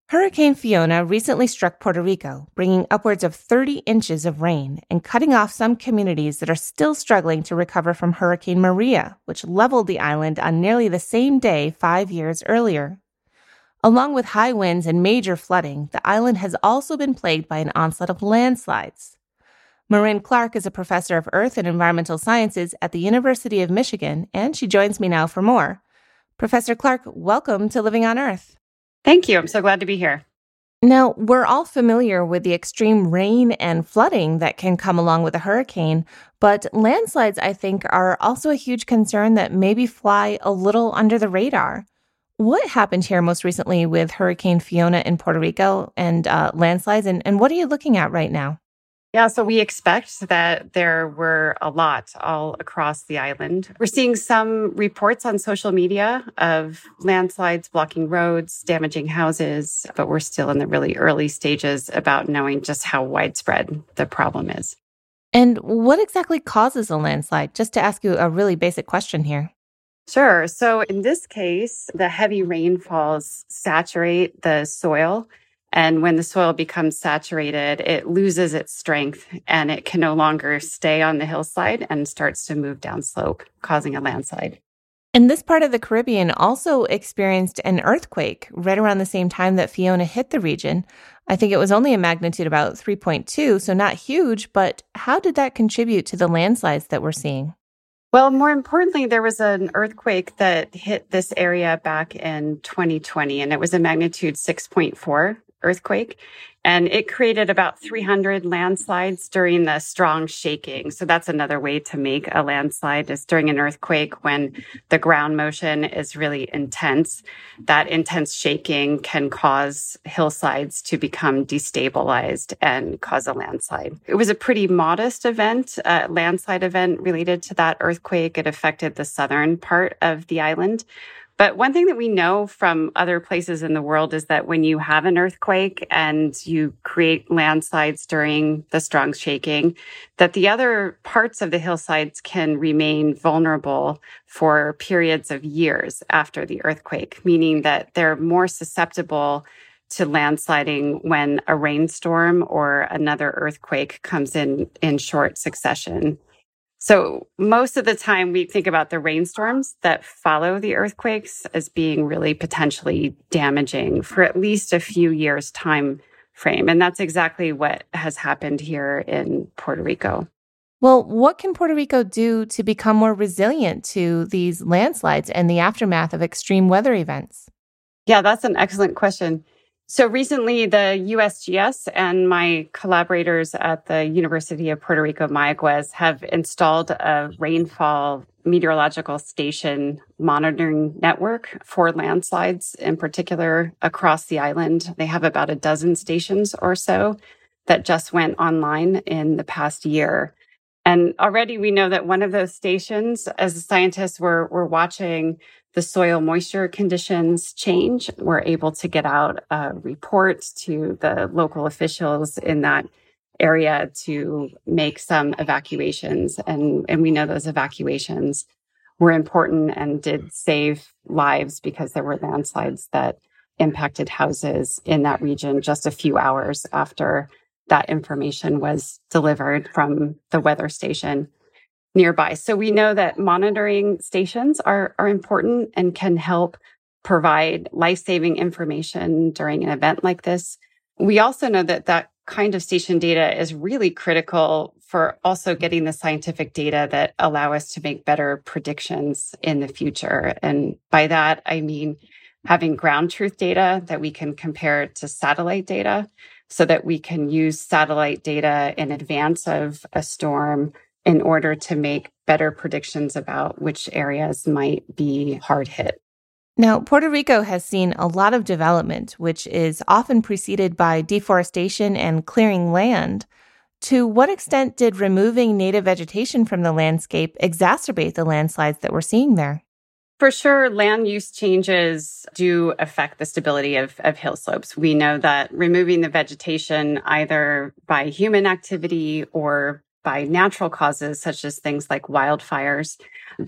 Hurricane Fiona recently struck Puerto Rico, bringing upwards of 30 inches of rain and cutting off some communities that are still struggling to recover from Hurricane Maria, which leveled the island on nearly the same day 5 years earlier. Along with high winds and major flooding, the island has also been plagued by an onslaught of landslides. Marin Clark is a professor of Earth and Environmental Sciences at the University of Michigan, and she joins me now for more. Professor Clark, welcome to Living on Earth. Thank you. I'm so glad to be here. Now, we're all familiar with the extreme rain and flooding that can come along with a hurricane, but landslides, I think, are also a huge concern that maybe fly a little under the radar. What happened here most recently with Hurricane Fiona in Puerto Rico and landslides, and what are you looking at right now? Yeah, so we expect that there were a lot all across the island. We're seeing some reports on social media of landslides blocking roads, damaging houses, but we're still in the really early stages about knowing just how widespread the problem is. And what exactly causes a landslide? Just to ask you a really basic question here. Sure. So in this case, the heavy rainfalls saturate the soil. And when the soil becomes saturated, it loses its strength and it can no longer stay on the hillside and starts to move downslope, causing a landslide. And this part of the Caribbean also experienced an earthquake right around the same time that Fiona hit the region. I think it was only a magnitude about 3.2, so not huge, but how did that contribute to the landslides that we're seeing? Well, more importantly, there was an earthquake that hit this area back in 2020, and it was a magnitude 6.4 earthquake. And it created about 300 landslides during the strong shaking. So that's another way to make a landslide is during an earthquake when the ground motion is really intense. That intense shaking can cause hillsides to become destabilized and cause a landslide. It was a pretty modest event, a landslide event related to that earthquake. It affected the southern part of the island. But one thing that we know from other places in the world is that when you have an earthquake and you create landslides during the strong shaking, that the other parts of the hillsides can remain vulnerable for periods of years after the earthquake, meaning that they're more susceptible to landsliding when a rainstorm or another earthquake comes in short succession. So most of the time we think about the rainstorms that follow the earthquakes as being really potentially damaging for at least a few years time frame. And that's exactly what has happened here in Puerto Rico. Well, what can Puerto Rico do to become more resilient to these landslides and the aftermath of extreme weather events? Yeah, that's an excellent question. So recently, the USGS and my collaborators at the University of Puerto Rico, Mayaguez, have installed a rainfall meteorological station monitoring network for landslides, in particular across the island. They have about a dozen stations or so that just went online in the past year. And already we know that one of those stations, as the scientists were watching the soil moisture conditions change, we're able to get out reports to the local officials in that area to make some evacuations. And we know those evacuations were important and did save lives because there were landslides that impacted houses in that region just a few hours after that information was delivered from the weather station nearby. So we know that monitoring stations are important and can help provide life-saving information during an event like this. We also know that that kind of station data is really critical for also getting the scientific data that allow us to make better predictions in the future. And by that, I mean having ground truth data that we can compare to satellite data so that we can use satellite data in advance of a storm in order to make better predictions about which areas might be hard hit. Now, Puerto Rico has seen a lot of development, which is often preceded by deforestation and clearing land. To what extent did removing native vegetation from the landscape exacerbate the landslides that we're seeing there? For sure, land use changes do affect the stability of hill slopes. We know that removing the vegetation either by human activity or by natural causes, such as things like wildfires,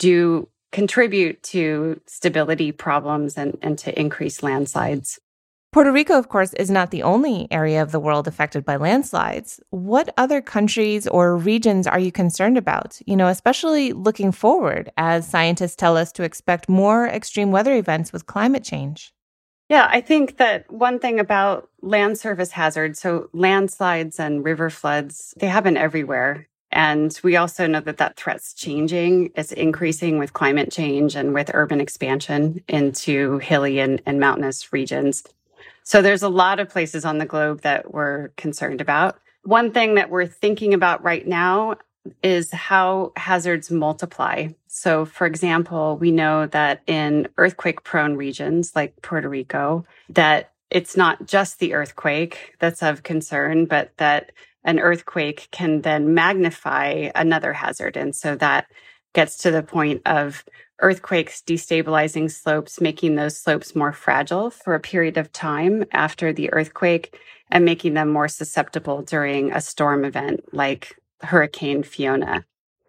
do contribute to stability problems and to increase landslides. Puerto Rico, of course, is not the only area of the world affected by landslides. What other countries or regions are you concerned about? Especially looking forward as scientists tell us to expect more extreme weather events with climate change. Yeah, I think that one thing about land surface hazards, so landslides and river floods, they happen everywhere. And we also know that that threat's changing. It's increasing with climate change and with urban expansion into hilly and mountainous regions. So there's a lot of places on the globe that we're concerned about. One thing that we're thinking about right now is how hazards multiply. So, for example, we know that in earthquake-prone regions like Puerto Rico, that it's not just the earthquake that's of concern, but that an earthquake can then magnify another hazard. And so that gets to the point of earthquakes destabilizing slopes, making those slopes more fragile for a period of time after the earthquake and making them more susceptible during a storm event like Hurricane Fiona.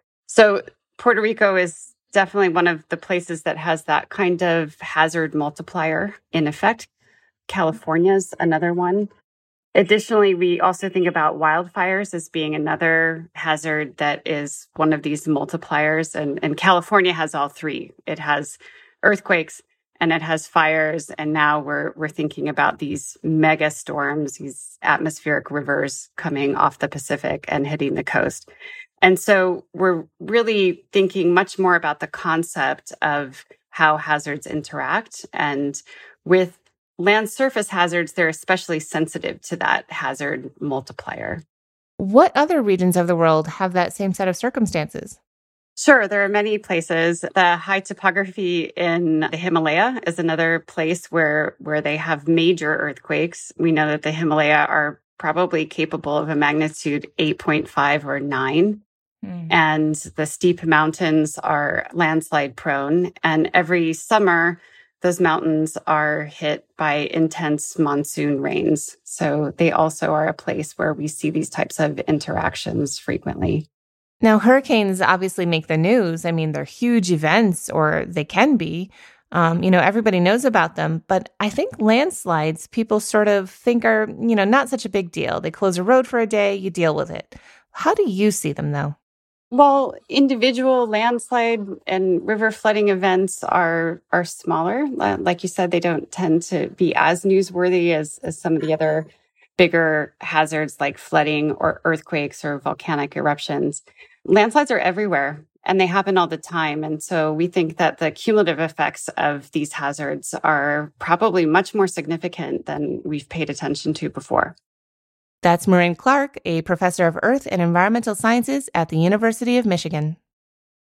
So Puerto Rico is definitely one of the places that has that kind of hazard multiplier in effect. California's another one. Additionally, we also think about wildfires as being another hazard that is one of these multipliers. And California has all three. It has earthquakes and it has fires. And now we're thinking about these mega storms, these atmospheric rivers coming off the Pacific and hitting the coast. And so we're really thinking much more about the concept of how hazards interact. And with land surface hazards, they're especially sensitive to that hazard multiplier. What other regions of the world have that same set of circumstances? Sure, there are many places. The high topography in the Himalaya is another place where they have major earthquakes. We know that the Himalaya are probably capable of a magnitude 8.5 or 9. And the steep mountains are landslide prone. And every summer, those mountains are hit by intense monsoon rains. So they also are a place where we see these types of interactions frequently. Now, hurricanes obviously make the news. I mean, they're huge events, or they can be. Everybody knows about them. But I think landslides, people sort of think are, not such a big deal. They close a road for a day, you deal with it. How do you see them, though? Well, individual landslide and river flooding events are smaller. Like you said, they don't tend to be as newsworthy as some of the other bigger hazards like flooding or earthquakes or volcanic eruptions. Landslides are everywhere and they happen all the time. And so we think that the cumulative effects of these hazards are probably much more significant than we've paid attention to before. That's Maureen Clark, a professor of Earth and Environmental Sciences at the University of Michigan.